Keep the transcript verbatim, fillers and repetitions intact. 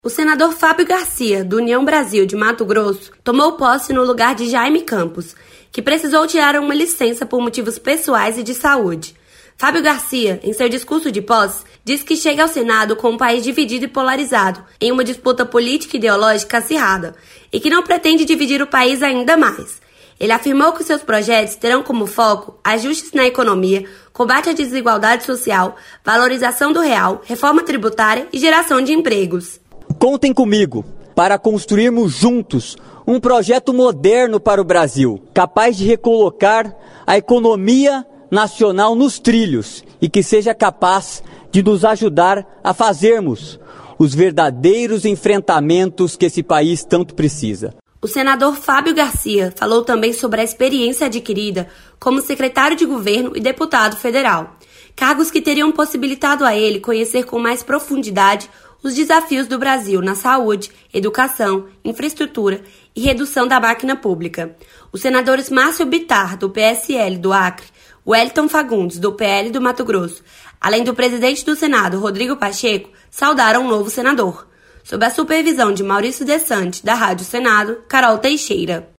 O senador Fábio Garcia, do União Brasil de Mato Grosso, tomou posse no lugar de Jaime Campos, que precisou tirar uma licença por motivos pessoais e de saúde. Fábio Garcia, em seu discurso de posse, diz que chega ao Senado com um país dividido e polarizado, em uma disputa política e ideológica acirrada, e que não pretende dividir o país ainda mais. Ele afirmou que seus projetos terão como foco ajustes na economia, combate à desigualdade social, valorização do real, reforma tributária e geração de empregos. Contem comigo para construirmos juntos um projeto moderno para o Brasil, capaz de recolocar a economia nacional nos trilhos e que seja capaz de nos ajudar a fazermos os verdadeiros enfrentamentos que esse país tanto precisa. O senador Fábio Garcia falou também sobre a experiência adquirida como secretário de governo e deputado federal, cargos que teriam possibilitado a ele conhecer com mais profundidade os desafios do Brasil na saúde, educação, infraestrutura e redução da máquina pública. Os senadores Márcio Bittar, do P S L do Acre, Wellington Fagundes, do P L do Mato Grosso, além do presidente do Senado, Rodrigo Pacheco, saudaram o novo senador. Sob a supervisão de Maurício Desante, da Rádio Senado, Carol Teixeira.